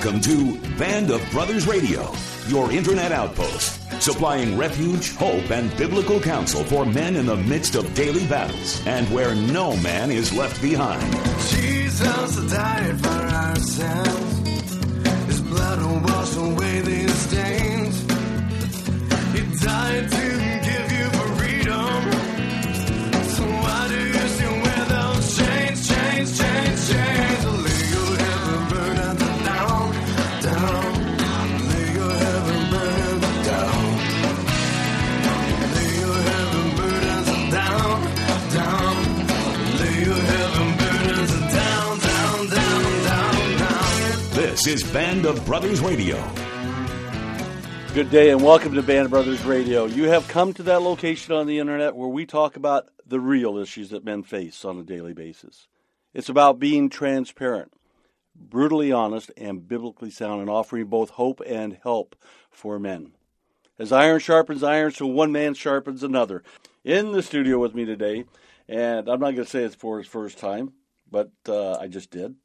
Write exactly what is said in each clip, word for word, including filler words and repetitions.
Welcome to Band of Brothers Radio, your internet outpost, supplying refuge, hope, and biblical counsel for men in the midst of daily battles and where no man is left behind. Jesus died for our sins. His blood will wash away these stains. He died to give you freedom. So why do you still wear those chains, chains, chains, chains? Lay your heavy burdens down, down. Lay your heavy burdens down. Lay your heavy burdens down, down. Lay your heavy burdens down, down, down, down, down. This is Band of Brothers Radio. Good day and welcome to Band of Brothers Radio. You have come to that location on the internet where we talk about the real issues that men face on a daily basis. It's about being transparent, brutally honest, and biblically sound, and offering both hope and help for men. As iron sharpens iron, so one man sharpens another. In the studio with me today, and I'm not going to say it's for his first time, but uh, I just did.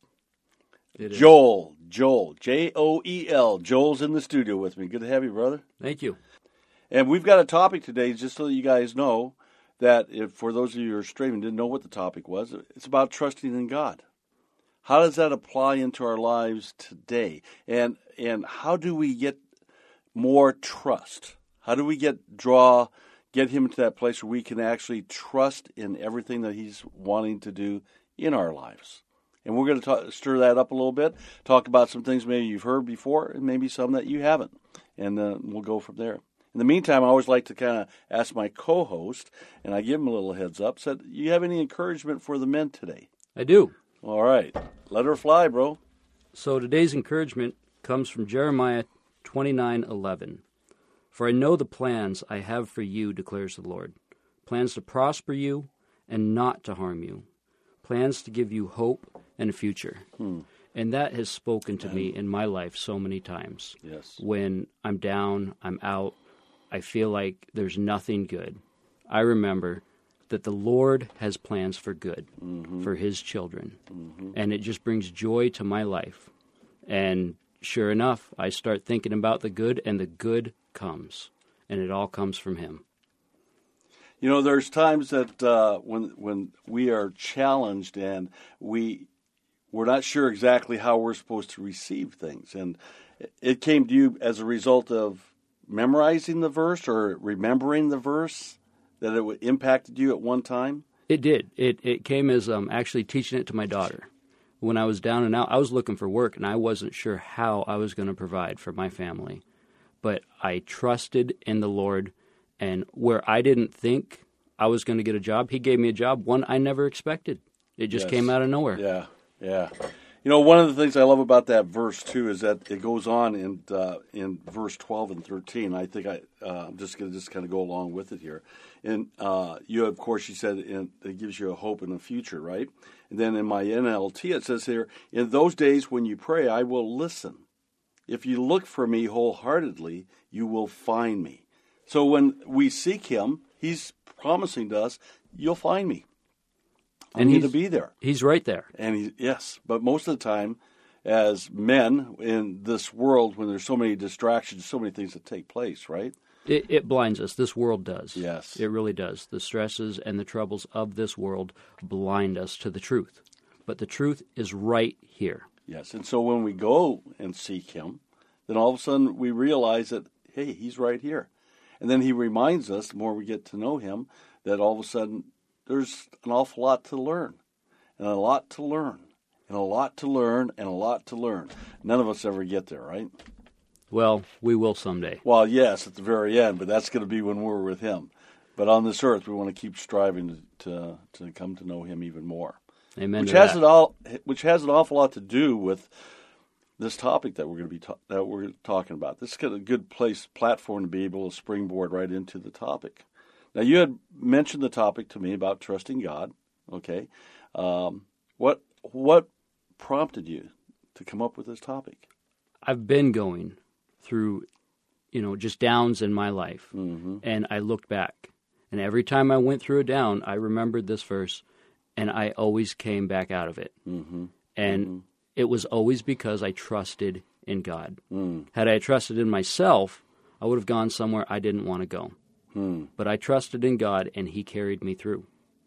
Joel, Joel, J O E L. Joel's in the studio with me. Good to have you, brother. Thank you. And we've got a topic today, just so that you guys know, that if for those of you who are streaming didn't know what the topic was, it's about trusting in God. How does that apply into our lives today? And and how do we get more trust? How do we get draw get him to that place where we can actually trust in everything that he's wanting to do in our lives? And we're going to talk, stir that up a little bit, talk about some things maybe you've heard before and maybe some that you haven't. And uh, we'll go from there. In the meantime, I always like to kind of ask my co-host, and I give him a little heads up, said, you have any encouragement for the men today? I do. All right. Let her fly, bro. So today's encouragement comes from Jeremiah twenty-nine eleven. For I know the plans I have for you, declares the Lord, plans to prosper you and not to harm you, plans to give you hope and a future. Hmm. And that has spoken to me in my life so many times. Yes. When I'm down, I'm out, I feel like there's nothing good. I remember that the Lord has plans for good, mm-hmm. for his children. Mm-hmm. And it just brings joy to my life. And sure enough, I start thinking about the good, and the good comes. And it all comes from him. You know, there's times that uh, when when we are challenged and we we're not sure exactly how we're supposed to receive things, and it came to you as a result of memorizing the verse or remembering the verse that it impacted you at one time. It did. It it came as um, actually teaching it to my daughter. When I was down and out, I was looking for work, and I wasn't sure how I was going to provide for my family, but I trusted in the Lord. And where I didn't think I was going to get a job, he gave me a job, one I never expected. It just yes. came out of nowhere. Yeah, yeah. You know, one of the things I love about that verse, too, is that it goes on in uh, in verse twelve and thirteen. I think I, uh, I'm just going to just kind of go along with it here. And uh, you, of course, you said in, it gives you a hope in the future, right? And then in my N L T, it says here, in those days when you pray, I will listen. If you look for me wholeheartedly, you will find me. So when we seek him, he's promising to us, you'll find me. I'm going to be there. He's right there. And he, yes, but most of the time, as men in this world, when there's so many distractions, so many things that take place, right? It, it blinds us. This world does. Yes. It really does. The stresses and the troubles of this world blind us to the truth. But the truth is right here. Yes, and so when we go and seek him, then all of a sudden we realize that, hey, he's right here. And then he reminds us, the more we get to know him, that all of a sudden there's an awful lot to learn, and a lot to learn, and a lot to learn, and a lot to learn. None of us ever get there, right? Well, we will someday. Well, yes, at the very end, but that's going to be when we're with him. But on this earth, we want to keep striving to to, to come to know him even more. Amen. Which to has that. it all, which has an awful lot to do with this topic that we're going to be ta- that we're talking about. This is a good place, platform to be able to springboard right into the topic. Now, you had mentioned the topic to me about trusting God. Okay, um, what what prompted you to come up with this topic? I've been going through, you know, just downs in my life, mm-hmm. and I looked back, and every time I went through a down, I remembered this verse, and I always came back out of it, mm-hmm. and. Mm-hmm. It was always because I trusted in God. Mm. Had I trusted in myself, I would have gone somewhere I didn't want to go. Mm. But I trusted in God, and He carried me through.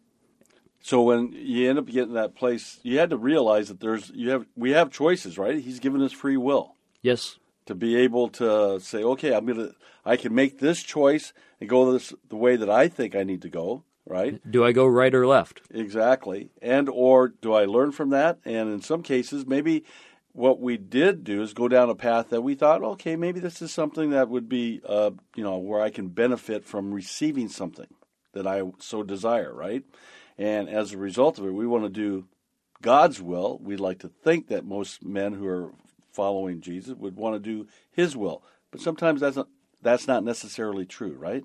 So when you end up getting that place, you had to realize that there's you have we have choices, right? He's given us free will Yes. to be able to say, okay, I'm gonna I can make this choice and go this the way that I think I need to go, right? Do I go right or left? Exactly. And or do I learn from that? And in some cases, maybe what we did do is go down a path that we thought, okay, maybe this is something that would be, uh, you know, where I can benefit from receiving something that I so desire, right? And as a result of it, we want to do God's will. We'd like to think that most men who are following Jesus would want to do His will. But sometimes that's not, that's not necessarily true, right?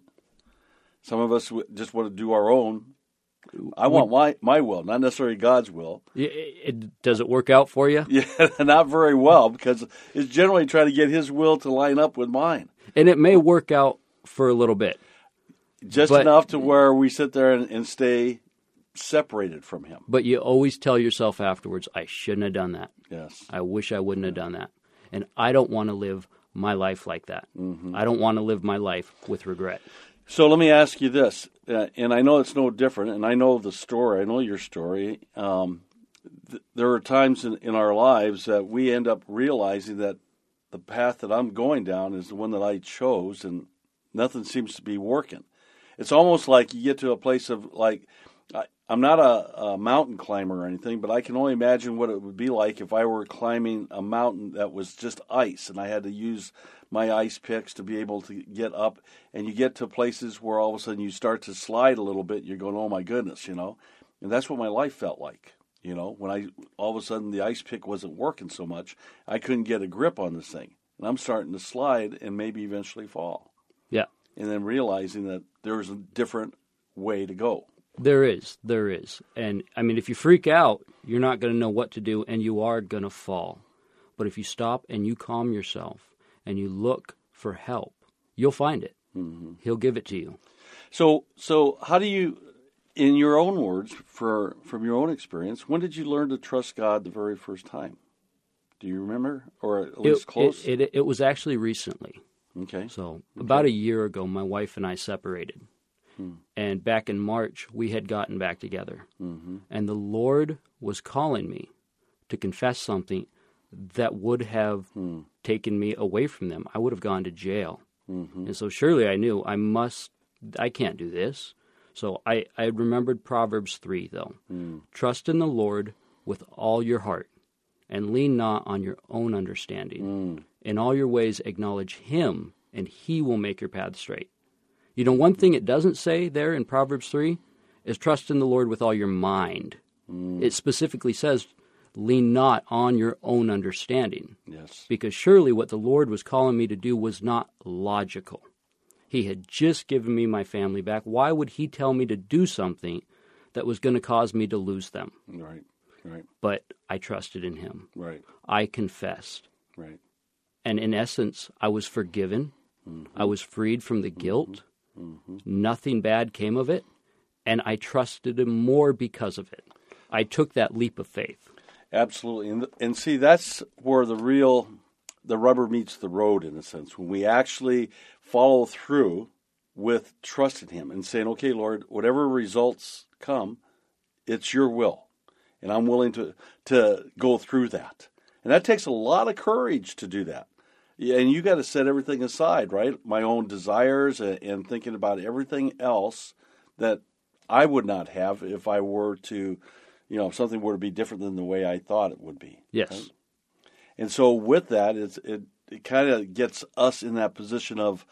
Some of us just want to do our own. I want my, my will, not necessarily God's will. It, it, does it work out for you? Yeah, not very well, because it's generally trying to get His will to line up with mine. And it may work out for a little bit. Just but, enough to where we sit there and, and stay separated from Him. But you always tell yourself afterwards, I shouldn't have done that. Yes. I wish I wouldn't have done that. And I don't want to live my life like that. Mm-hmm. I don't want to live my life with regret. So let me ask you this, uh, and I know it's no different, and I know the story, I know your story. Um, th- there are times in, in our lives that we end up realizing that the path that I'm going down is the one that I chose, and nothing seems to be working. It's almost like you get to a place of, like, I, I'm not a, a mountain climber or anything, but I can only imagine what it would be like if I were climbing a mountain that was just ice, and I had to use my ice picks to be able to get up, and you get to places where all of a sudden you start to slide a little bit, you're going, oh my goodness, you know, and that's what my life felt like, you know, when I, all of a sudden the ice pick wasn't working so much, I couldn't get a grip on this thing, and I'm starting to slide and maybe eventually fall. Yeah. And then realizing that there's a different way to go. There is, there is. And, I mean, if you freak out, you're not going to know what to do, and you are going to fall. But if you stop and you calm yourself, and you look for help, you'll find it. Mm-hmm. He'll give it to you. So, so how do you, in your own words, for from your own experience, when did you learn to trust God the very first time? Do you remember, or at least it, close? It, it, it was actually recently. Okay. So okay. about a year ago, my wife and I separated. Hmm. And back in March, we had gotten back together. Mm-hmm. And the Lord was calling me to confess something that would have hmm. taken me away from them. I would have gone to jail. Mm-hmm. And so surely I knew I must, I can't do this. So I, I remembered Proverbs three, though. Mm. Trust in the Lord with all your heart, and lean not on your own understanding. Mm. In all your ways acknowledge Him, and He will make your path straight. You know, one thing it doesn't say there in Proverbs three is trust in the Lord with all your mind. Mm. It specifically says, lean not on your own understanding. Yes. Because surely what the Lord was calling me to do was not logical. He had just given me my family back. Why would He tell me to do something that was going to cause me to lose them? Right, right. But I trusted in Him. Right. I confessed. Right. And in essence, I was forgiven. Mm-hmm. I was freed from the guilt. Mm-hmm. Nothing bad came of it. And I trusted Him more because of it. I took that leap of faith. Absolutely. And, and see, that's where the real, the rubber meets the road, in a sense, when we actually follow through with trusting Him and saying, okay, Lord, whatever results come, it's your will. And I'm willing to, to go through that. And that takes a lot of courage to do that. And you got to set everything aside, right? My own desires and, and thinking about everything else that I would not have if I were to, you know, if something were to be different than the way I thought it would be. Yes. Right? And so with that, it's, it it kind of gets us in that position of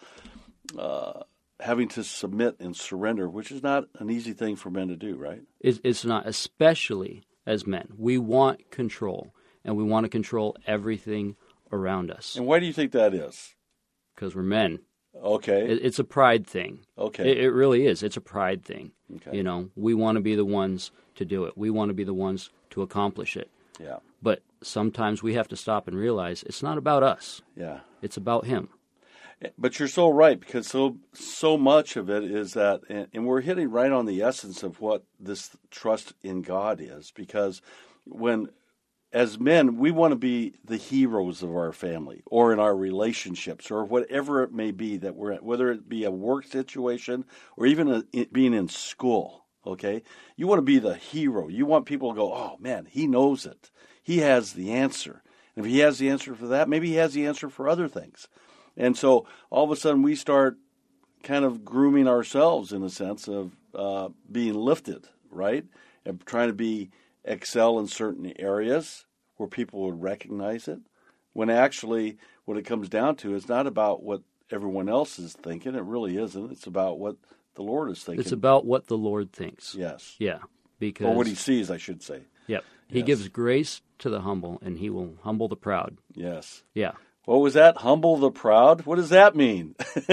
uh, having to submit and surrender, which is not an easy thing for men to do, right? It's, it's not, especially as men. We want control, and we want to control everything around us. And why do you think that is? Because we're men. Okay. It, it's a pride thing. Okay. It, it really is. It's a pride thing. Okay. You know, we want to be the ones to do it. We want to be the ones to accomplish it. Yeah. But sometimes we have to stop and realize it's not about us. Yeah. It's about Him. But you're so right, because so so much of it is that, and, and we're hitting right on the essence of what this trust in God is, because when as men, we want to be the heroes of our family or in our relationships or whatever it may be that we're at, whether it be a work situation or even a, it being in school, okay? You want to be the hero. You want people to go, oh, man, he knows it. He has the answer. And if he has the answer for that, maybe he has the answer for other things. And so all of a sudden we start kind of grooming ourselves in a sense of uh, being lifted, right? And trying to be excel in certain areas where people would recognize it, when actually what it comes down to is not about what everyone else is thinking. It really isn't. It's about what the Lord is thinking. It's about what the Lord thinks. Yes. Yeah. Because, or what he sees, I should say. Yep. He Yes. gives grace to the humble, and he will humble the proud. Yes. Yeah. What was that? Humble the proud? What does that mean?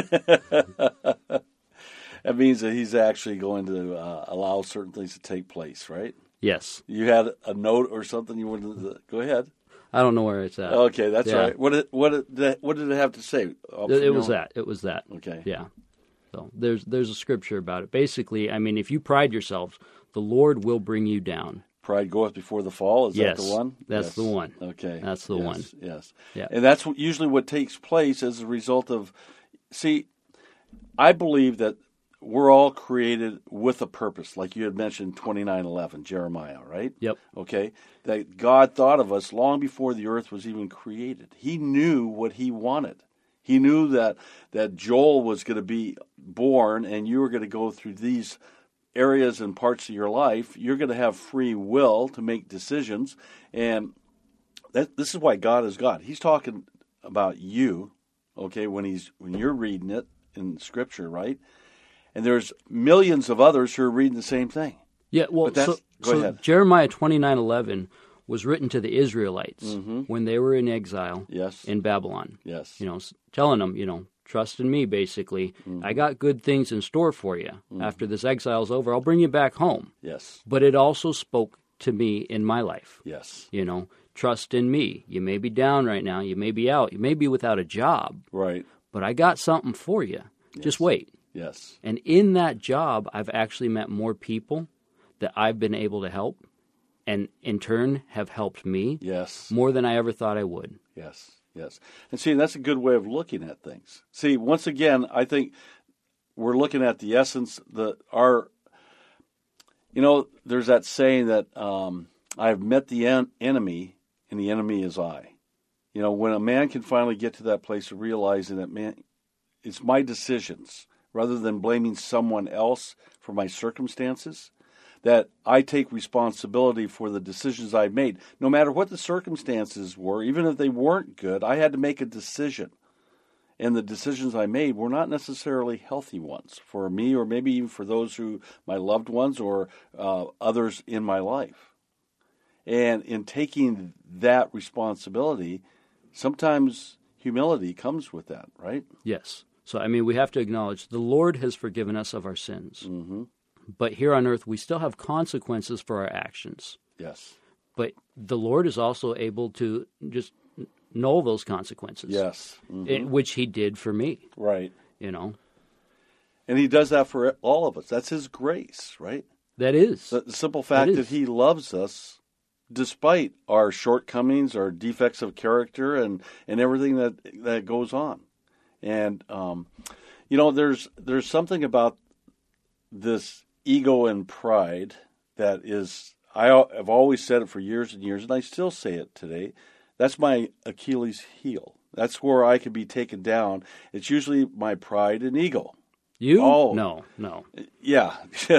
That means that he's actually going to uh, allow certain things to take place, right? Yes. You had a note or something you wanted to go ahead. I don't know where it's at. Okay, that's Yeah. right. What did what did what did it have to say? Oh, It, it you was know. that. It was that. Okay. Yeah. So there's there's a scripture about it. Basically, I mean, if you pride yourselves, the Lord will bring you down. Pride goeth before the fall. Is Yes, that the one? that's Yes. the one. Okay, That's the Yes, one. Yes. Yeah. And that's what, usually what takes place as a result of. See, I believe that we're all created with a purpose, like you had mentioned, twenty-nine eleven, Jeremiah, right? Yep. Okay, that God thought of us long before the earth was even created. He knew what He wanted. He knew that that Joel was going to be born, and you were going to go through these areas and parts of your life. You're going to have free will to make decisions, and that, this is why God is God. He's talking about you, okay, when he's when you're reading it in Scripture, right? And there's millions of others who are reading the same thing. Yeah. Well, But that's- so, go so ahead. Jeremiah twenty-nine eleven was written to the Israelites Mm-hmm. when they were in exile Yes. in Babylon. Yes. You know, s- telling them, you know, trust in me. Basically, Mm-hmm. I got good things in store for you. After this exile's over, I'll bring you back home. Yes. But it also spoke to me in my life. Yes. You know, trust in me. You may be down right now. You may be out. You may be without a job. Right. But I got something for you. Just wait. Yes. And in that job, I've actually met more people that I've been able to help, and in turn have helped me Yes. more than I ever thought I would. Yes, yes. And see, that's a good way of looking at things. See, once again, I think we're looking at the essence, the our, you know, there's that saying that um, I've met the en- enemy, and the enemy is I. You know, when a man can finally get to that place of realizing that, man, it's my decisions, rather than blaming someone else for my circumstances, that I take responsibility for the decisions I've made. No matter what the circumstances were, even if they weren't good, I had to make a decision. And the decisions I made were not necessarily healthy ones for me, or maybe even for those who, my loved ones, or uh, others in my life. And in taking that responsibility, sometimes humility comes with that, right? Yes. So, I mean, we have to acknowledge the Lord has forgiven us of our sins. Mm-hmm. But here on earth, we still have consequences for our actions. Yes. But the Lord is also able to just null those consequences. Yes. Mhm. It- which he did for me, Right. you know. And he does that for all of us. That's his grace, right? That is. The, the simple fact It that is. he loves us despite our shortcomings, our defects of character, and, and everything that that goes on. And, um, you know, there's there's something about this ego and pride that is, I, I've always said it for years and years, and I still say it today. That's my Achilles heel. That's where I can be taken down. It's usually my pride and ego. You? Oh. No, no. Yeah.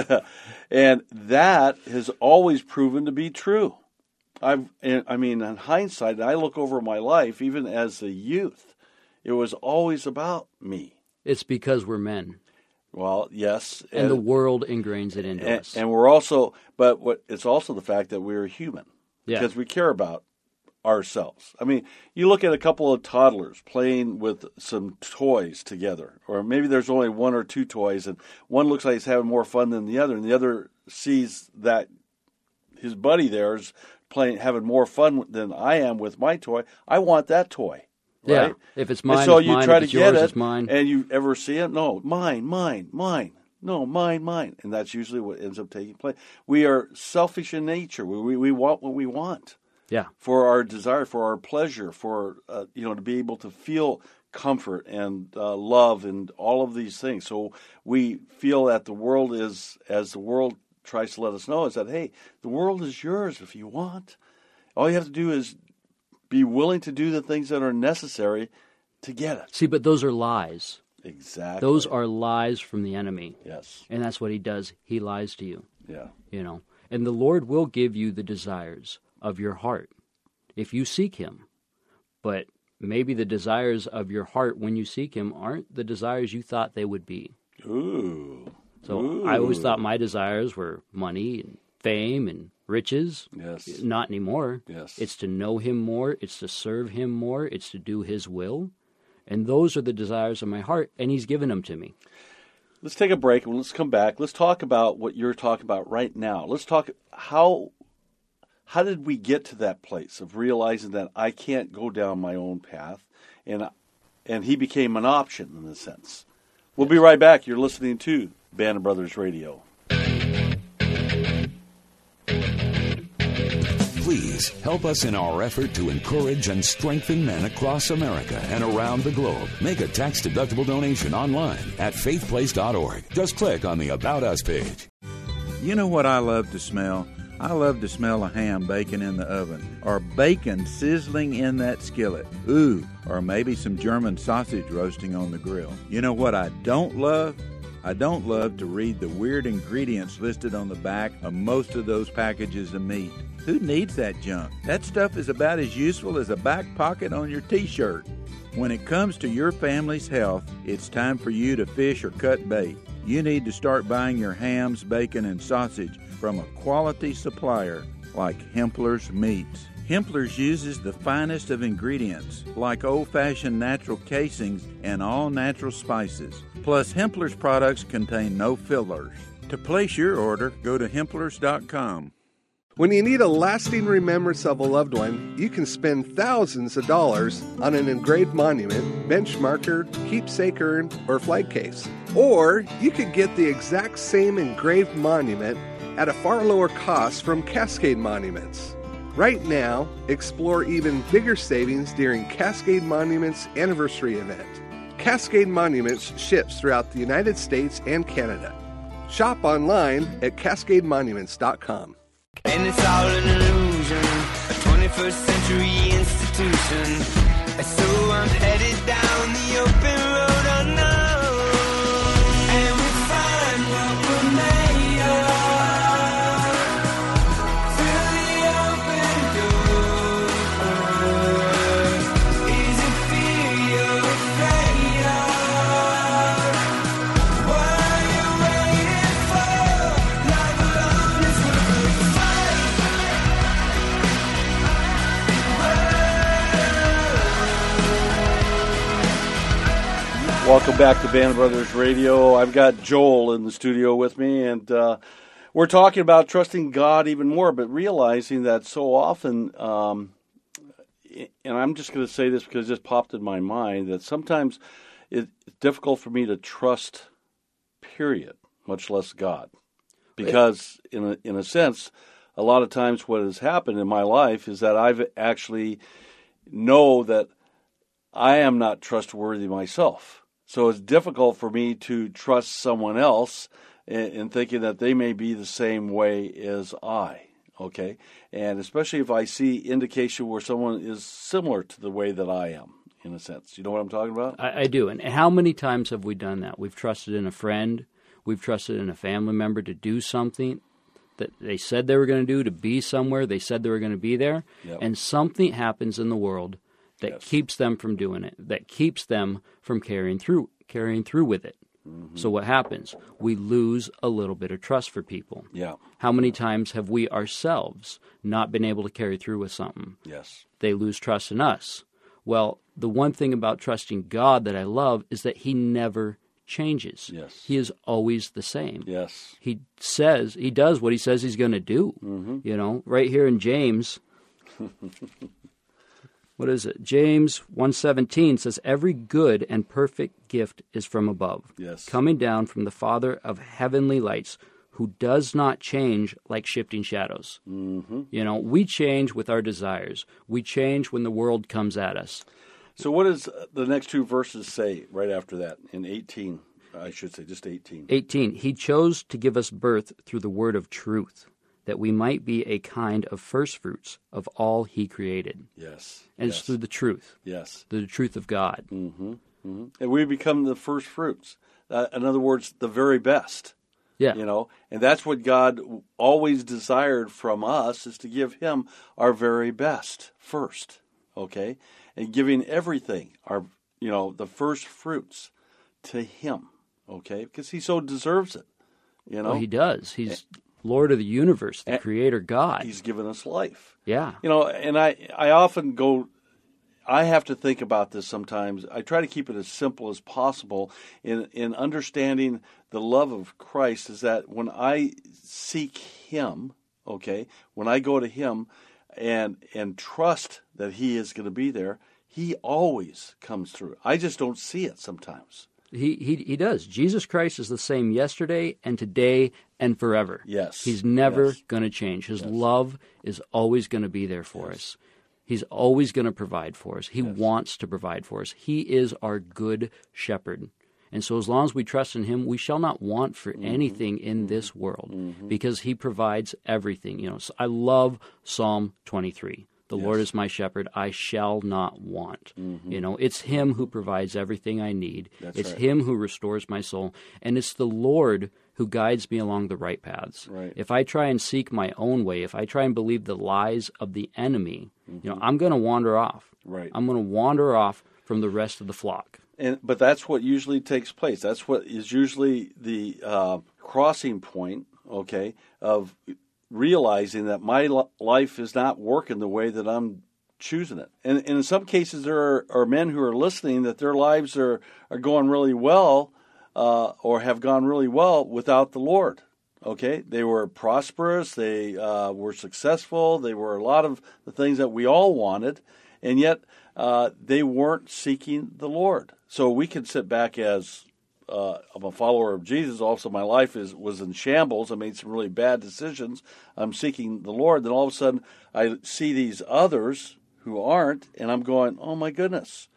And that has always proven to be true. I've, I mean, in hindsight, I look over my life, even as a youth, it was always about me. It's because we're men. Well, yes. And the world ingrains it into and, us. and we're also, but what it's also the fact that we're human. Yeah. Because we care about ourselves. I mean, you look at a couple of toddlers playing with some toys together, or maybe there's only one or two toys, and one looks like he's having more fun than the other, and the other sees that his buddy there is playing, having more fun than I am with my toy. I want that toy. Right? Yeah. If it's And mine, so it's you mine. try If to it's get yours, it, it's mine. and you ever see it? No, mine, mine, mine. No, mine, mine. And that's usually what ends up taking place. We are selfish in nature. We, we, we want what we want. Yeah. For our desire, for our pleasure, for, uh, you know, to be able to feel comfort and uh, love and all of these things. So we feel that the world is, as the world tries to let us know, is that, hey, the world is yours if you want. All you have to do is be willing to do the things that are necessary to get it. See, but those are lies. Exactly. Those are lies from the enemy. Yes. And that's what he does. He lies to you. Yeah. You know. And the Lord will give you the desires of your heart if you seek him. But maybe the desires of your heart when you seek him aren't the desires you thought they would be. Ooh. So Ooh. I always thought my desires were money and fame and riches. Yes. Not anymore. Yes. It's to know him more. It's to serve him more. It's to do his will. And those are the desires of my heart, and he's given them to me. Let's take a break and let's come back. Let's talk about what you're talking about right now. Let's talk how how did we get to that place of realizing that I can't go down my own path, and and he became an option in a sense. We'll be right back. You're listening to Band of Brothers Radio. Please help us in our effort to encourage and strengthen men across America and around the globe. Make a tax-deductible donation online at faith place dot org. Just click on the About Us page. You know what I love to smell? I love to smell a ham baking in the oven, or bacon sizzling in that skillet. Ooh, or maybe some German sausage roasting on the grill. You know what I don't love? I don't love to read the weird ingredients listed on the back of most of those packages of meat. Who needs that junk? That stuff is about as useful as a back pocket on your t-shirt. When it comes to your family's health, it's time for you to fish or cut bait. You need to start buying your hams, bacon, and sausage from a quality supplier like Hempler's Meats. Hempler's uses the finest of ingredients, like old-fashioned natural casings and all-natural spices. Plus, Hempler's products contain no fillers. To place your order, go to Hemplers dot com. When you need a lasting remembrance of a loved one, you can spend thousands of dollars on an engraved monument, bench marker, keepsake urn, or flag case. Or you could get the exact same engraved monument at a far lower cost from Cascade Monuments. Right now, explore even bigger savings during Cascade Monuments anniversary event. Cascade Monuments ships throughout the United States and Canada. Shop online at cascade monuments dot com. And it's all an illusion, a twenty-first century institution. So I'm headed down the open road unknown, and we find what we're made of through the open door. Is it fear you're afraid of? What are you waiting for? Love alone is worth the fight. Welcome back to Band of Brothers Radio. I've got Joel in the studio with me, and uh, we're talking about trusting God even more, but realizing that so often, um, and I'm just going to say this because it just popped in my mind, that sometimes it's difficult for me to trust, period, much less God. Because in a, in a sense, a lot of times what has happened in my life is that I've actually know that I am not trustworthy myself. So it's difficult for me to trust someone else in, in thinking that they may be the same way as I, okay? And especially if I see indication where someone is similar to the way that I am, in a sense. You know what I'm talking about? I, I do. And how many times have we done that? We've trusted in a friend. We've trusted in a family member to do something that they said they were going to do, to be somewhere. They said they were going to be there. Yep. And something happens in the world that Yes. keeps them from doing it, that keeps them from carrying through carrying through with it. Mm-hmm. So what happens? We lose a little bit of trust for people. Yeah. How many times have we ourselves not been able to carry through with something? Yes. They lose trust in us. Well, the one thing about trusting God that I love is that he never changes. Yes. He is always the same. Yes. He says, he does what he says he's going to do. Mm-hmm. You know, right here in James, what is it? James one seventeen says, every good and perfect gift is from above, Yes. coming down from the Father of heavenly lights, who does not change like shifting shadows. Mm-hmm. You know, we change with our desires. We change when the world comes at us. So what does the next two verses say right after that in eighteen? I should say just eighteen. eighteen, he chose to give us birth through the word of truth, that we might be a kind of first fruits of all he created. Yes. And yes. it's through the truth, Yes. the truth of God. Mm-hmm. Mm-hmm. And we become the first fruits. Uh, in other words, the very best. Yeah. You know, and that's what God always desired from us, is to give him our very best first, okay? And giving everything, our, you know, the first fruits to him, okay? Because he so deserves it, you know? Well, he does. He's Lord of the universe, the and creator God. He's given us life. Yeah. You know, and I, I often go, I have to think about this sometimes. I try to keep it as simple as possible in, in understanding the love of Christ, is that when I seek him, okay, when I go to him and and trust that he is going to be there, he always comes through. I just don't see it sometimes. He, he he does. Jesus Christ is the same yesterday and today and forever. Yes. He's never Yes. going to change. His Yes. love is always going to be there for Yes. us. He's always going to provide for us. He Yes. wants to provide for us. He is our good shepherd. And so as long as we trust in him, we shall not want for Mm-hmm. anything in mm-hmm. this world Mm-hmm. because he provides everything. You know, so I love Psalm twenty-three. The Yes. Lord is my shepherd, I shall not want. Mm-hmm. You know, it's him who provides everything I need. That's it's right. him who restores my soul. And it's the Lord who guides me along the right paths. Right. If I try and seek my own way, if I try and believe the lies of the enemy, Mm-hmm. you know, I'm going to wander off. Right. I'm going to wander off from the rest of the flock. And but that's what usually takes place. That's what is usually the uh, crossing point, okay, of realizing that my l- life is not working the way that I'm choosing it. And, and in some cases, there are, are men who are listening that their lives are, are going really well uh, or have gone really well without the Lord. Okay, they were prosperous, they uh, were successful, they were a lot of the things that we all wanted, and yet uh, they weren't seeking the Lord. So we can sit back as uh, I'm a follower of Jesus. Also, my life is was in shambles. I made some really bad decisions. I'm seeking the Lord. Then all of a sudden, I see these others who aren't, and I'm going, oh my goodness,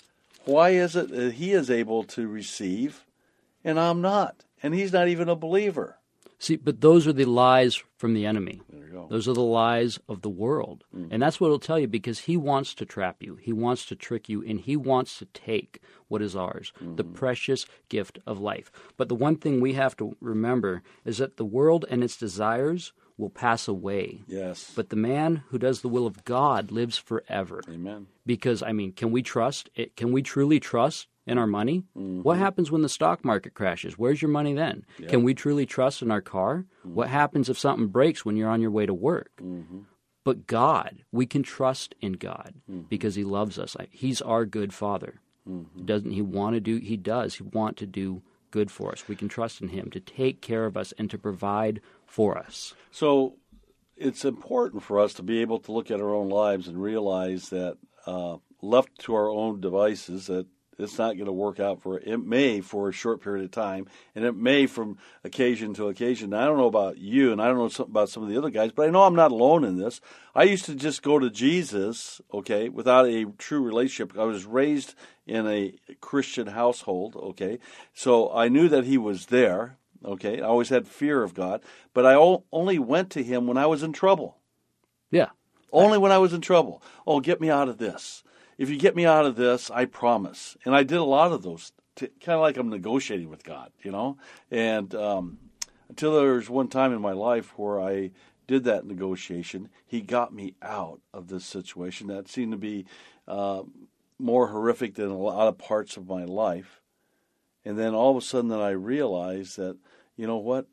why is it that he is able to receive and I'm not? And he's not even a believer. See, but those are the lies from the enemy. There you go. Those are the lies of the world. Mm. And that's what it'll tell you, because he wants to trap you. He wants to trick you, and he wants to take what is ours, mm-hmm. the precious gift of life. But the one thing we have to remember is that the world and its desires will pass away. Yes. But the man who does the will of God lives forever. Amen. Because, I mean, can we trust? It, can we truly trust in our money? Mm-hmm. What happens when the stock market crashes? Where's your money then? Yeah. Can we truly trust in our car? Mm-hmm. What happens if something breaks when you're on your way to work? Mm-hmm. But God, we can trust in God mm-hmm. because he loves us. He's our good Father. Mm-hmm. Doesn't he want to do? He does. He want to do good for us. We can trust in him to take care of us and to provide for us. So it's important for us to be able to look at our own lives and realize that uh, left to our own devices, that it's not going to work out for it. May for a short period of time, and it may from occasion to occasion. Now, I don't know about you, and I don't know some, about some of the other guys, but I know I'm not alone in this. I used to just go to Jesus, okay, without a true relationship. I was raised in a Christian household, okay, so I knew that he was there, okay. I always had fear of God, but I only went to him when I was in trouble. Yeah. Only when I was in trouble. Oh, get me out of this. If you get me out of this, I promise. And I did a lot of those, t- kind of like I'm negotiating with God, you know. And um, until there was one time in my life where I did that negotiation, he got me out of this situation that seemed to be uh, more horrific than a lot of parts of my life. And then all of a sudden then I realized that, you know what,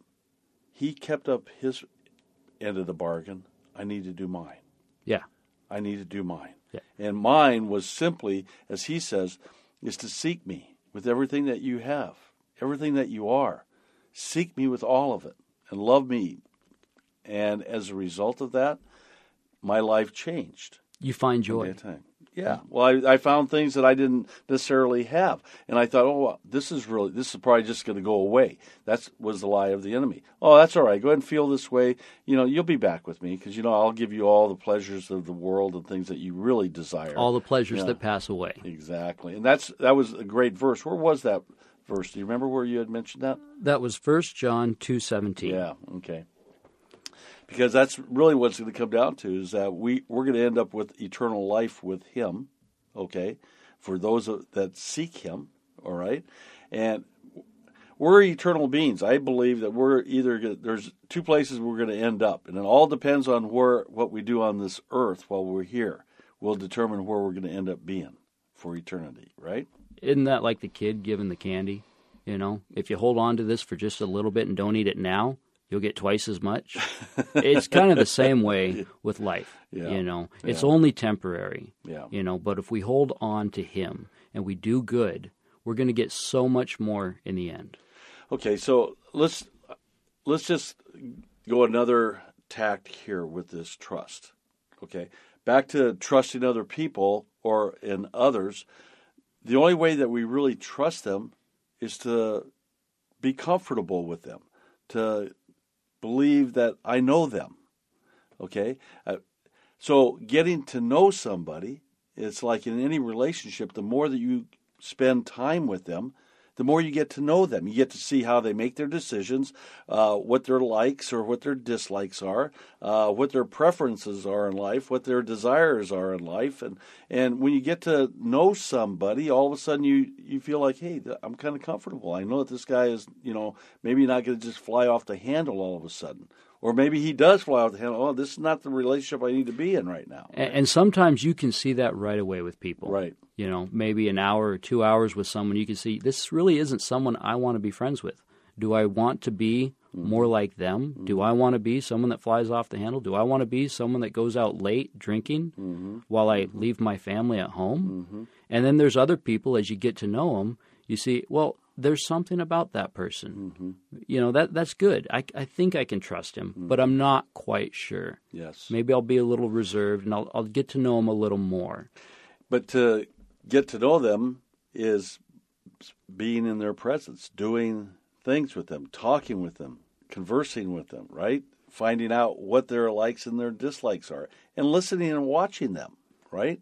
he kept up his end of the bargain. I need to do mine. Yeah. I need to do mine. Yeah. And mine was simply, as he says, is to seek me with everything that you have, everything that you are. Seek me with all of it and love me. And as a result of that, my life changed. You find joy. Time. Yeah. Well, I, I found things that I didn't necessarily have, and I thought, oh, well, this is really, this is probably just going to go away. That was the lie of the enemy. Oh, that's all right. Go ahead and feel this way. You know, you'll be back with me because, you know, I'll give you all the pleasures of the world and things that you really desire. All the pleasures yeah. that pass away. Exactly. And that's that was a great verse. Where was that verse? Do you remember where you had mentioned that? That was First John two seventeen. Yeah, okay. Because that's really what it's going to come down to is that we, we're going to end up with eternal life with Him, okay, for those that seek Him, all right? And we're eternal beings. I believe that we're either gonna, there's two places we're going to end up, and it all depends on where what we do on this earth while we're here will determine where we're going to end up being for eternity, right? Isn't that like the kid giving the candy? You know, if you hold on to this for just a little bit and don't eat it now, you'll get twice as much. It's kind of the same way with life. Yeah. You know, it's Yeah. only temporary. Yeah. You know, but if we hold on to Him and we do good, we're going to get so much more in the end. Okay, so let's let's just go another tact here with this trust. Okay, back to trusting other people or in others. The only way that we really trust them is to be comfortable with them, to believe that I know them. Okay, uh, so getting to know somebody, it's like in any relationship. The more that you spend time with them, the more you get to know them. You get to see how they make their decisions, uh, what their likes or what their dislikes are, uh, what their preferences are in life, what their desires are in life. And, and when you get to know somebody, all of a sudden you, you feel like, hey, I'm kind of comfortable. I know that this guy is, you know, maybe not going to just fly off the handle all of a sudden. Or maybe he does fly off the handle. Oh, this is not the relationship I need to be in right now. Right? And, and sometimes you can see that right away with people. Right. You know, maybe an hour or two hours with someone, you can see this really isn't someone I want to be friends with. Do I want to be mm-hmm. more like them? Mm-hmm. Do I want to be someone that flies off the handle? Do I want to be someone that goes out late drinking mm-hmm. while I mm-hmm. leave my family at home? Mm-hmm. And then there's other people, as you get to know them, you see, well, there's something about that person. Mm-hmm. You know, that that's good. I, I think I can trust him, mm-hmm. but I'm not quite sure. Yes. Maybe I'll be a little reserved, and I'll, I'll get to know him a little more. But to get to know them is being in their presence, doing things with them, talking with them, conversing with them, right? Finding out what their likes and their dislikes are, and listening and watching them, right?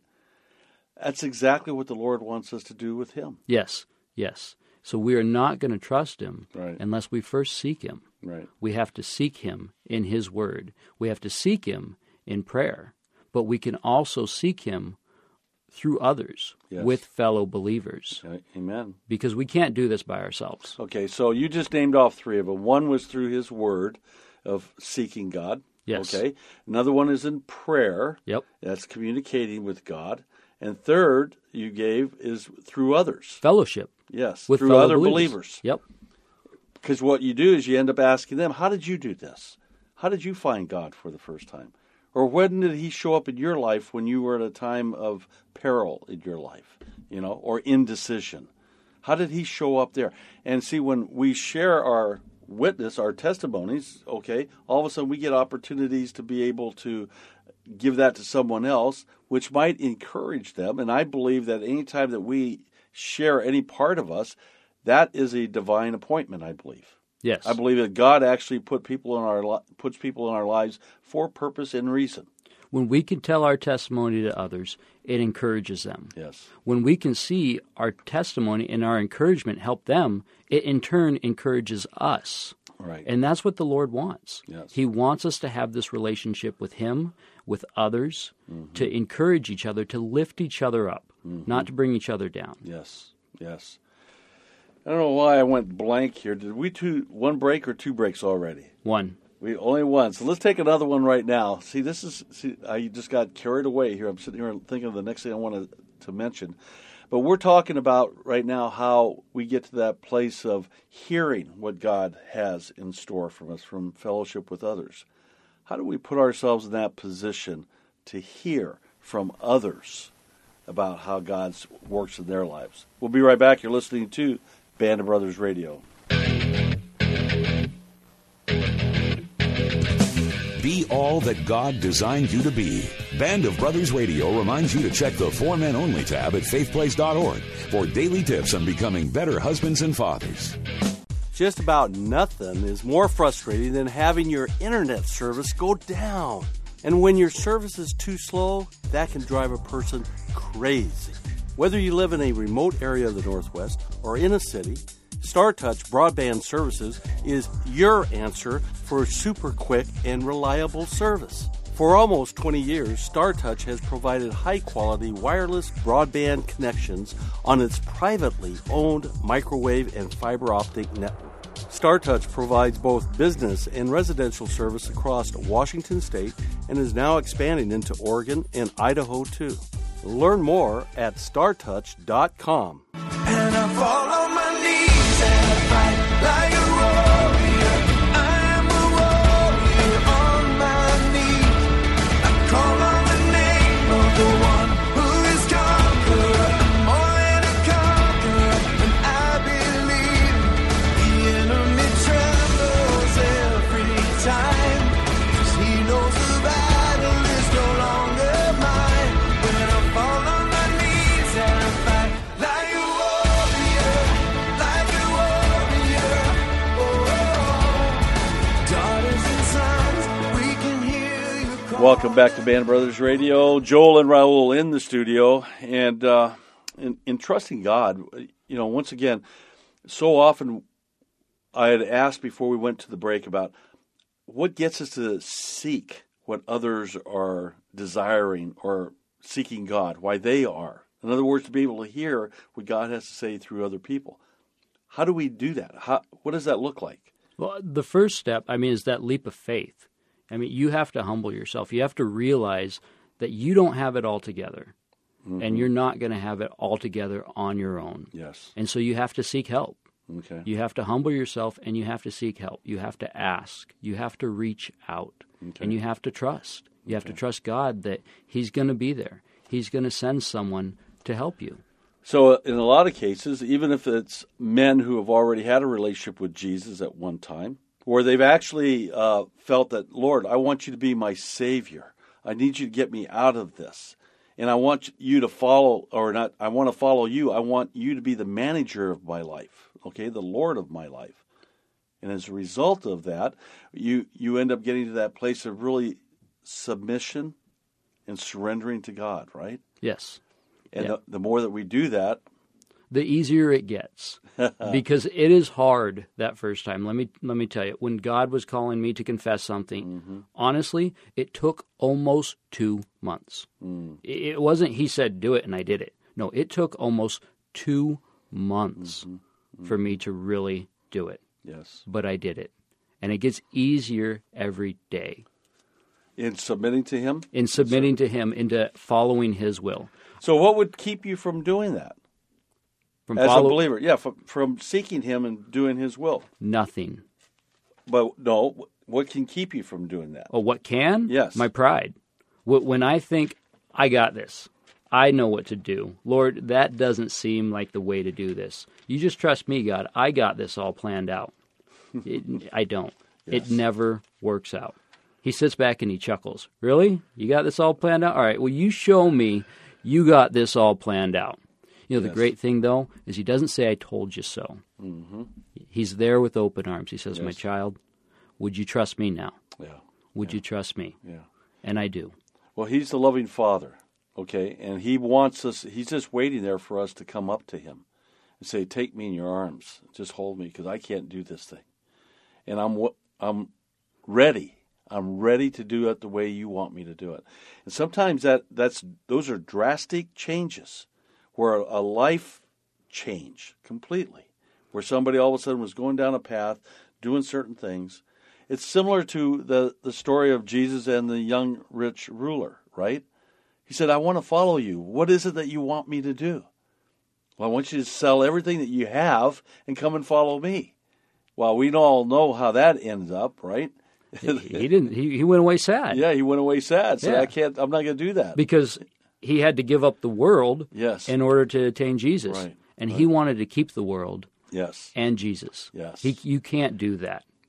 That's exactly what the Lord wants us to do with Him. Yes, yes. So we are not going to trust Him right. unless we first seek Him. Right. We have to seek Him in His Word. We have to seek Him in prayer. But we can also seek Him through others, yes. with fellow believers. Amen. Because we can't do this by ourselves. Okay, so you just named off three of them. One was through His Word of seeking God. Yes. Okay. Another one is in prayer. Yep. That's communicating with God. And third, you gave, is through others. Fellowship. Yes, with through other believers. believers. Yep. Because what you do is you end up asking them, how did you do this? How did you find God for the first time? Or when did He show up in your life when you were at a time of peril in your life, you know, or indecision? How did He show up there? And see, when we share our witness, our testimonies, okay, all of a sudden we get opportunities to be able to give that to someone else, which might encourage them. And I believe that any time that we share any part of us, that is a divine appointment, I believe. Yes. I believe that God actually put people in our puts people in our lives for purpose and reason. When we can tell our testimony to others, it encourages them. Yes. When we can see our testimony and our encouragement help them, it in turn encourages us. Right. And that's what the Lord wants. Yes. He wants us to have this relationship with Him, with others, mm-hmm. to encourage each other, to lift each other up, mm-hmm. not to bring each other down. Yes, yes. I don't know why I went blank here. Did we two one break or two breaks already? One. We only one. So let's take another one right now. See, this is. See, I just got carried away here. I'm sitting here thinking of the next thing I wanted to mention. But we're talking about right now how we get to that place of hearing what God has in store from us, from fellowship with others. How do we put ourselves in that position to hear from others about how God works in their lives? We'll be right back. You're listening to Band of Brothers Radio. Be all that God designed you to be. Band of Brothers Radio reminds you to check the For Men Only tab at faith place dot org for daily tips on becoming better husbands and fathers. Just about nothing is more frustrating than having your internet service go down. And when your service is too slow, that can drive a person crazy. Whether you live in a remote area of the Northwest or in a city, StarTouch Broadband Services is your answer for super quick and reliable service. For almost twenty years, StarTouch has provided high-quality wireless broadband connections on its privately owned microwave and fiber optic network. StarTouch provides both business and residential service across Washington State and is now expanding into Oregon and Idaho, too. Learn more at star touch dot com. And I fall on my knees and I fight like a warrior. I am a warrior on my knees. I call on the name of the one who is conqueror, more than a conqueror. And I believe the enemy trembles every time, 'cause he knows the battle is no longer mine. When I fall on my knees and I fight like a warrior, like a warrior. Oh, daughters and sons, we can hear you call. Welcome back to Band of Brothers Radio. Joel and Raul in the studio. And uh, in, in trusting God, you know, once again, so often I had asked before we went to the break about what gets us to seek what others are desiring or seeking God, why they are. In other words, to be able to hear what God has to say through other people. How do we do that? How, what does that look like? Well, the first step, I mean, is that leap of faith. I mean, you have to humble yourself. You have to realize that you don't have it all together, mm-hmm. and you're not going to have it all together on your own. Yes. And so you have to seek help. Okay. You have to humble yourself, and you have to seek help. You have to ask. You have to reach out, Okay. and you have to trust. You have Okay. to trust God that He's going to be there. He's going to send someone to help you. So in a lot of cases, even if it's men who have already had a relationship with Jesus at one time, where they've actually uh, felt that, Lord, I want you to be my Savior. I need you to get me out of this. And I want you to follow, or not, I want to follow you. I want you to be the manager of my life, okay, the Lord of my life. And as a result of that, you, you end up getting to that place of really submission and surrendering to God, right? Yes. And Yeah. the, the more that we do that, The easier it gets, because it is hard that first time. Let me let me tell you, when God was calling me to confess something, mm-hmm. honestly, it took almost two months. Mm. It it wasn't He said do it and I did it. No, it took almost two months Mm-hmm. Mm-hmm. for me to really do it. yes, But I did it, and it gets easier every day in submitting to Him. in submitting to Him, into following His will. So what would keep you from doing that? From As follow- a believer, yeah, from, from seeking Him and doing His will. nothing. But no, what can keep you from doing that? Oh, what can? Yes. My pride. Wh- When I think, I got this, I know what to do. Lord, that doesn't seem like the way to do this. You just trust me, God. I got this all planned out. It, I don't. Yes. It never works out. He sits back and he chuckles. Really? You got this all planned out? All right, well, you show me you got this all planned out. You know, Yes. the great thing, though, is he doesn't say, I told you so. Mm-hmm. He's there with open arms. He says, Yes. my child, would you trust me now? Yeah, Would you trust me? yeah. And I do. Well, He's the loving Father, okay? And He wants us, He's just waiting there for us to come up to Him and say, take me in your arms. Just hold me, because I can't do this thing. And I'm I'm ready. I'm ready to do it the way you want me to do it. And sometimes that that's those are drastic changes, where a, a life change completely, where somebody all of a sudden was going down a path, doing certain things. It's similar to the, the story of Jesus and the young rich ruler, right? He said, I want to follow you. What is it that you want me to do? Well, I want you to sell everything that you have and come and follow me. Well, we all know how that ends up, right? he, he didn't. He, he went away sad. Yeah, he went away sad. Said, Yeah. I can't, I'm not going to do that. Because he had to give up the world Yes. in order to attain Jesus. Right, And he wanted to keep the world Yes. and Jesus. Yes. He, you can't do that.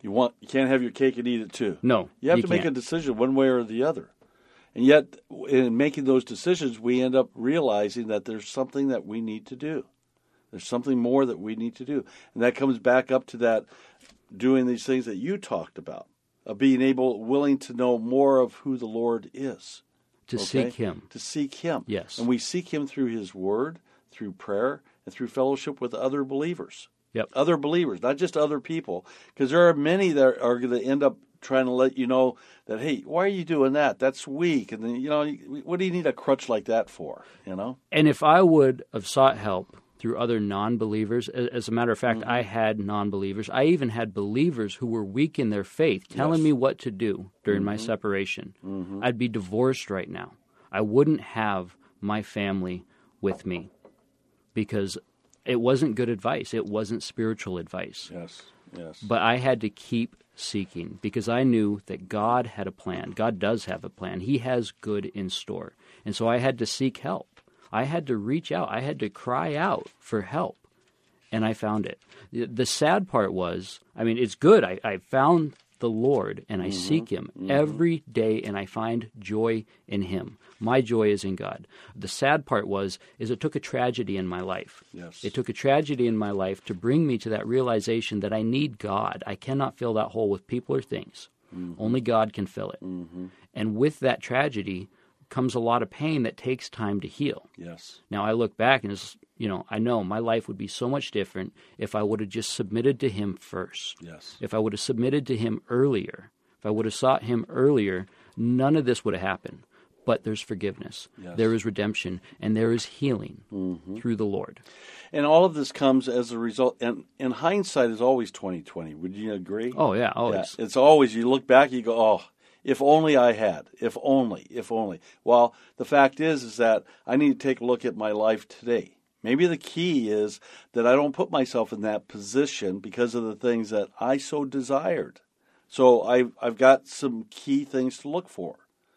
You want you can't have your cake and eat it too. No, You have you to make a can't. decision one way or the other. And yet, in making those decisions, we end up realizing that there's something that we need to do. There's something more that we need to do. And that comes back up to that doing these things that you talked about, of being able, willing to know more of who the Lord is. To okay? seek Him. To seek Him. Yes. And we seek Him through His Word, through prayer, and through fellowship with other believers. Yep. Other believers, not just other people. Because there are many that are going to end up trying to let you know that, hey, why are you doing that? That's weak. And then, you know, what do you need a crutch like that for, you know? And if I would have sought help through other non-believers, a- as a matter of fact, Mm-hmm. I had non-believers. I even had believers who were weak in their faith telling Yes. me what to do during Mm-hmm. my separation. I'd be divorced right now. I wouldn't have my family with me because it wasn't good advice. It wasn't spiritual advice. Yes, yes. But I had to keep seeking because I knew that God had a plan. God does have a plan. He has good in store. And so I had to seek help. I had to reach out. I had to cry out for help. And I found it. The, the sad part was, I mean, it's good. I, I found the Lord and I Mm-hmm. seek Him every day and I find joy in Him. My joy is in God. The sad part was, is it took a tragedy in my life. Yes. It took a tragedy in my life to bring me to that realization that I need God. I cannot fill that hole with people or things. Mm-hmm. Only God can fill it. Mm-hmm. And with that tragedy comes a lot of pain that takes time to heal. Yes. Now I look back and it's, you know, I know my life would be so much different if I would have just submitted to Him first. Yes. If I would have submitted to Him earlier, if I would have sought Him earlier, none of this would have happened. But there's forgiveness, Yes. there is redemption, and there is healing Mm-hmm. through the Lord. And all of this comes as a result, and, and hindsight is always twenty twenty. Would you agree? Oh yeah, always. Yeah, it's always, you look back, you go, oh, if only I had, if only, if only. Well, the fact is, is that I need to take a look at my life today. Maybe the key is that I don't put myself in that position because of the things that I so desired. So I've, I've got some key things to look for,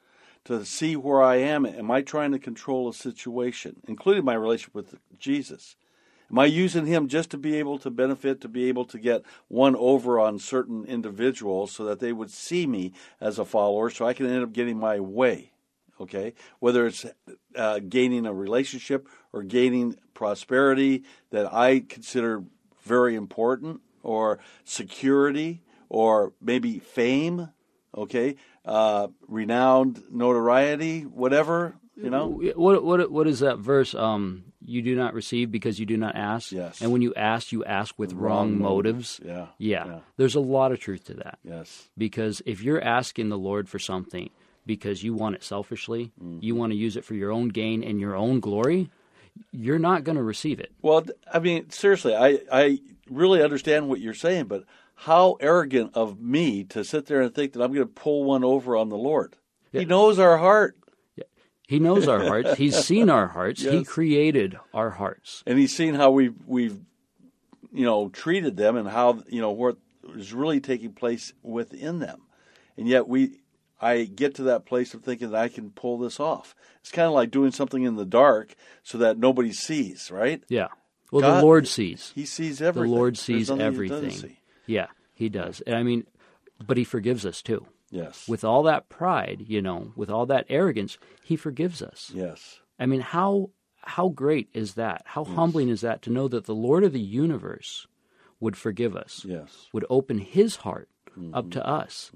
to see where I am. Am I trying to control a situation, including my relationship with Jesus? Am I using Him just to be able to benefit, to be able to get one over on certain individuals so that they would see me as a follower so I can end up getting my way? Okay? Whether it's uh, gaining a relationship or gaining prosperity that I consider very important, or security, or maybe fame, okay? Uh, renowned notoriety, whatever, you know? What what what is that verse? Um, you do not receive because you do not ask. Yes. And when you ask, you ask with wrong, Wrong motives. motives. Yeah. yeah. Yeah. There's a lot of truth to that. Yes. Because if you're asking the Lord for something because you want it selfishly, Mm-hmm. you want to use it for your own gain and your own glory, you're not going to receive it. Well, I mean, seriously, I, I really understand what you're saying, but how arrogant of me to sit there and think that I'm going to pull one over on the Lord. He Yeah. knows our heart, He knows our hearts. He's seen our hearts. He Yes. created our hearts. and He's seen how we've, we've, you know, treated them and how, you know, what is really taking place within them. And yet we, I get to that place of thinking that I can pull this off. It's kind of like doing something in the dark so that nobody sees, right? Yeah. Well, God- the Lord sees. He sees everything. The Lord There's sees nothing He doesn't everything. see. Yeah, He does. And I mean, but He forgives us too. Yes. With all that pride, you know, with all that arrogance, He forgives us. Yes. I mean, how how great is that? How humbling is that to know that the Lord of the universe would forgive us, Yes. would open His heart Mm-hmm. up to us,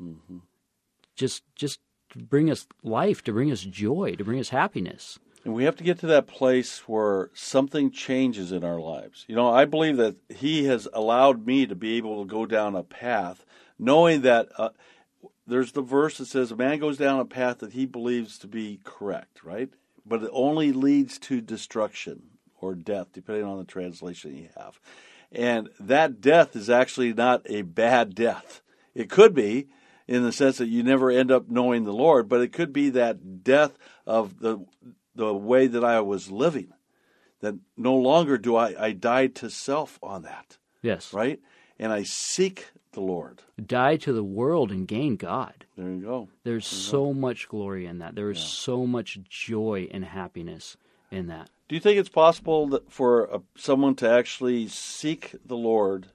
just just to bring us life, to bring us joy, to bring us happiness. And we have to get to that place where something changes in our lives. You know, I believe that He has allowed me to be able to go down a path, knowing that uh, there's the verse that says a man goes down a path that he believes to be correct, right? But it only leads to destruction or death, depending on the translation you have. And that death is actually not a bad death. It could be, in the sense that you never end up knowing the Lord, but it could be that death of the the way that I was living, that no longer do I, I died to self on that, Yes. right? And I seek the Lord. Die to the world and gain God. There you go. There's so much glory in that. There is so much joy and happiness in that. Do you think it's possible that for a, someone to actually seek the Lord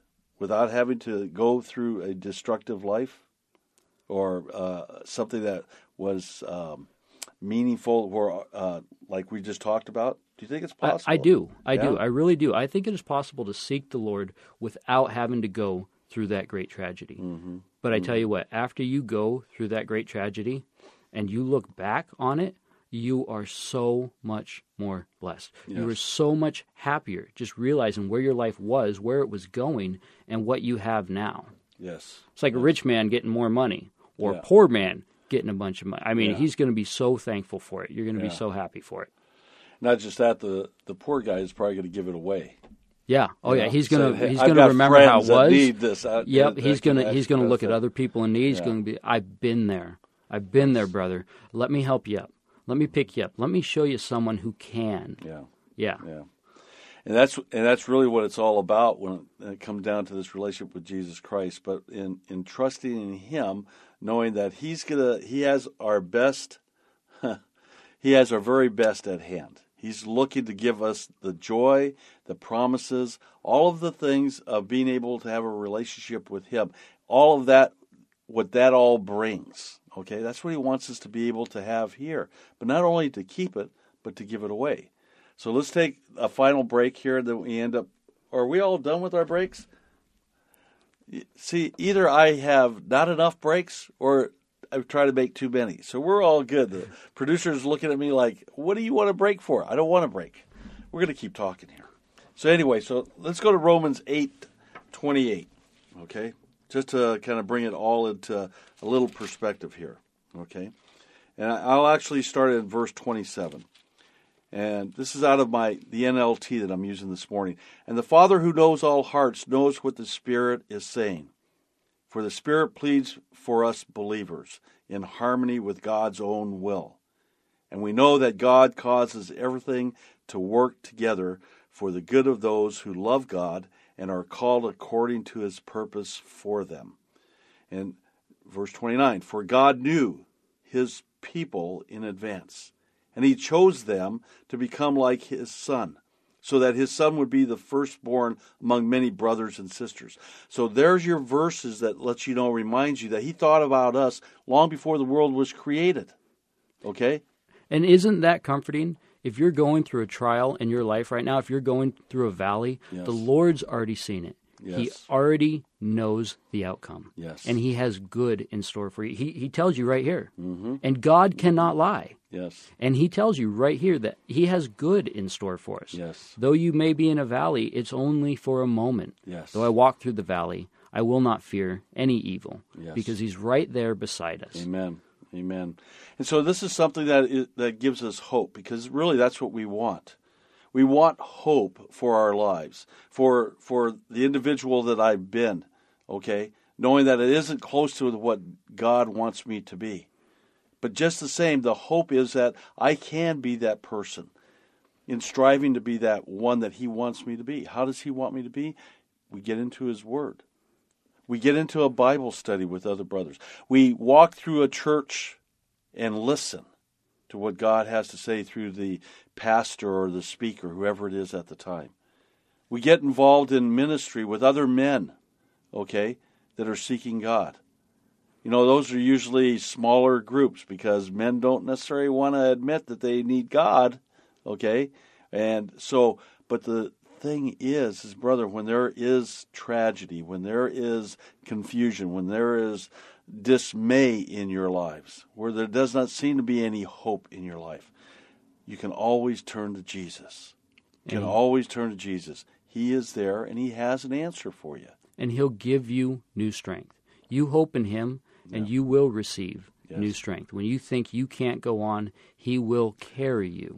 without having to go through a destructive life or uh, something that was um, meaningful, or uh, like we just talked about? Do you think it's possible? I, I do. I Yeah? do. I really do. I think it is possible to seek the Lord without having to go through that great tragedy. Mm-hmm. But I tell you what, after you go through that great tragedy and you look back on it, you are so much more blessed. Yes. You are so much happier just realizing where your life was, where it was going, and what you have now. Yes. It's like a rich man getting more money or Yeah. a poor man getting a bunch of money. I mean, Yeah. he's going to be so thankful for it. You're going to Yeah. be so happy for it. Not just that, the, the poor guy is probably going to give it away. Yeah. Oh, yeah. know, He's gonna saying, "Hey, he's I've gonna got remember how it friends that was. need this. I- Yep. that- He's that can gonna he's actually gonna look at benefit. other people in need. He's Yeah. gonna be. I've been there. I've been there, brother. Let me help you up. Let me pick you up. Let me show you someone who can. Yeah. Yeah. Yeah, and that's and that's really what it's all about when it comes down to this relationship with Jesus Christ. But in, in trusting in Him, knowing that He's gonna, He has our best, He has our very best at hand. He's looking to give us the joy, the promises, all of the things of being able to have a relationship with Him. All of that, what that all brings. Okay, that's what He wants us to be able to have here. But not only to keep it, but to give it away. So let's take a final break here. Then we end up. Are we all done with our breaks? See, either I have not enough breaks, or I've tried to make too many. So we're all good. The producer's looking at me like, "What do you want to break for?" I don't want to break. We're going to keep talking here. So anyway, so let's go to Romans eight twenty-eight. Okay, just to kind of bring it all into a little perspective here. Okay, and I'll actually start at verse twenty-seven. And this is out of my the N L T that I'm using this morning. And the Father who knows all hearts knows what the Spirit is saying. For the Spirit pleads for us believers in harmony with God's own will. And we know that God causes everything to work together for the good of those who love God and are called according to His purpose for them. And verse twenty-nine, for God knew His people in advance, and He chose them to become like His Son, so that His Son would be the firstborn among many brothers and sisters. So there's your verses that lets you know, reminds you that He thought about us long before the world was created. Okay? And isn't that comforting? If you're going through a trial in your life right now, if you're going through a valley, Yes. the Lord's already seen it. He Yes. already knows the outcome. Yes. And He has good in store for you. He, he tells you right here. Mm-hmm. And God cannot lie. Yes. And He tells you right here that He has good in store for us. Yes. Though you may be in a valley, it's only for a moment. Yes. Though I walk through the valley, I will not fear any evil, Yes. because He's right there beside us. Amen. Amen. And so this is something that is, that gives us hope, because really that's what we want. We want hope for our lives, for for the individual that I've been, okay, knowing that it isn't close to what God wants me to be. But just the same, the hope is that I can be that person in striving to be that one that He wants me to be. How does He want me to be? We get into His Word. We get into a Bible study with other brothers. We walk through a church and listen to what God has to say through the pastor or the speaker, whoever it is at the time. We get involved in ministry with other men, okay, that are seeking God. You know, those are usually smaller groups because men don't necessarily want to admit that they need God, okay? And so, but the thing is, is, brother, when there is tragedy, when there is confusion, when there is dismay in your lives, where there does not seem to be any hope in your life, you can always turn to Jesus. You can And- always turn to Jesus. He is there, and He has an answer for you. And He'll give you new strength. You hope in Him, and you will receive Yes. new strength. When you think you can't go on, He will carry you.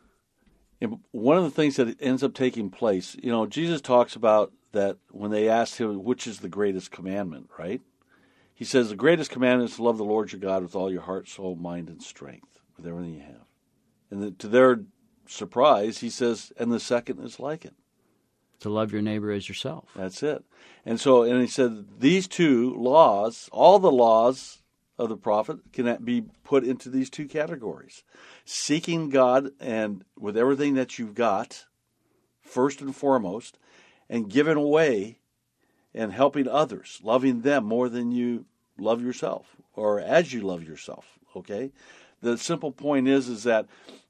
And one of the things that ends up taking place, you know, Jesus talks about that when they asked Him, which is the greatest commandment, right? He says the greatest commandment is to love the Lord your God with all your heart, soul, mind, and strength, with everything you have. And the, to their surprise, He says, and the second is like it. To love your neighbor as yourself. That's it. And so, and He said, these two laws, all the laws of the prophet can be put into these two categories. Seeking God and with everything that you've got, first and foremost, and giving away and helping others, loving them more than you love yourself, or as you love yourself, okay? The simple point is, is that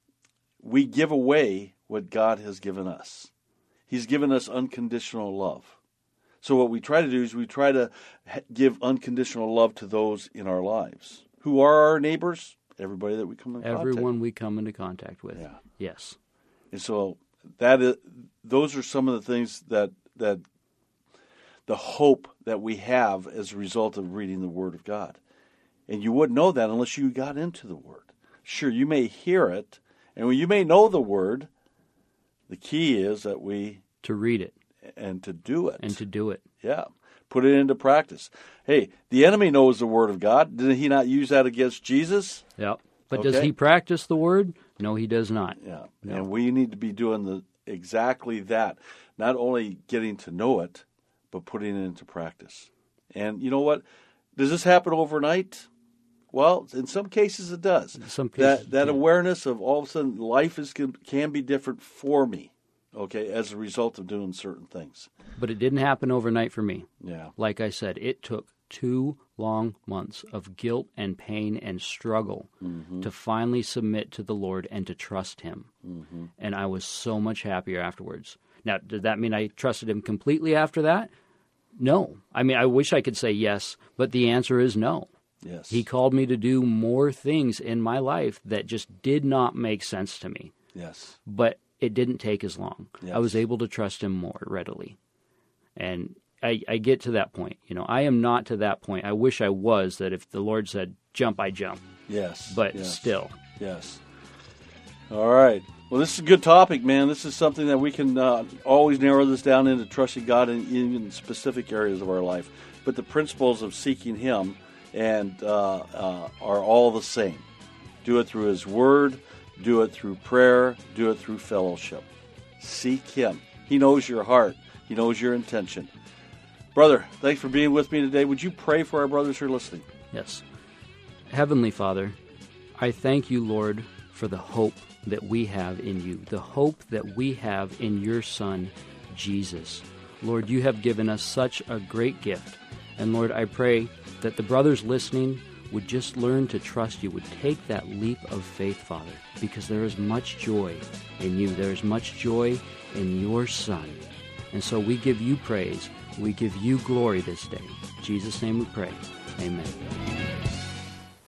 we give away what God has given us. He's given us unconditional love. So what we try to do is we try to give unconditional love to those in our lives. Who are our neighbors? Everybody that we come in contact with. Everyone we come into contact with. Yeah. Yes. And so that is, those are some of the things that that the hope that we have as a result of reading the Word of God. And you wouldn't know that unless you got into the Word. Sure, you may hear it, and you may know the Word. The key is that we... To read it. And to do it. And to do it. Yeah. Put it into practice. Hey, the enemy knows the Word of God. Did he not use that against Jesus? Yeah. But Okay. does he practice the Word? No, he does not. Yeah. No. And we need to be doing the exactly that. Not only getting to know it, but putting it into practice. And you know what? Does this happen overnight? Well, in some cases it does. In some cases, that that yeah. awareness of all of a sudden life is can, can be different for me, okay, as a result of doing certain things. But it didn't happen overnight for me. Yeah. Like I said, it took two long months of guilt and pain and struggle Mm-hmm. to finally submit to the Lord and to trust Him. Mm-hmm. And I was so much happier afterwards. Now, did that mean I trusted Him completely after that? No. I mean, I wish I could say yes, but the answer is no. Yes. He called me to do more things in my life that just did not make sense to me. Yes. But it didn't take as long. Yes. I was able to trust Him more readily. And I, I get to that point. You know, I am not to that point. I wish I was, that if the Lord said, jump, I jump. Yes. But yes. still. Yes. All right. Well, this is a good topic, man. This is something that we can uh, always narrow this down into trusting God in even specific areas of our life. But the principles of seeking Him and uh, uh, are all the same. Do it through His Word. Do it through prayer. Do it through fellowship. Seek Him. He knows your heart. He knows your intention. Brother, thanks for being with me today. Would you pray for our brothers who are listening? Yes. Heavenly Father, I thank you, Lord, for the hope that we have in you, the hope that we have in your Son, Jesus. Lord, you have given us such a great gift. And Lord, I pray that the brothers listening would just learn to trust you, would take that leap of faith, Father, because there is much joy in you. There is much joy in your Son. And so we give you praise. We give you glory this day. In Jesus' name we pray. Amen.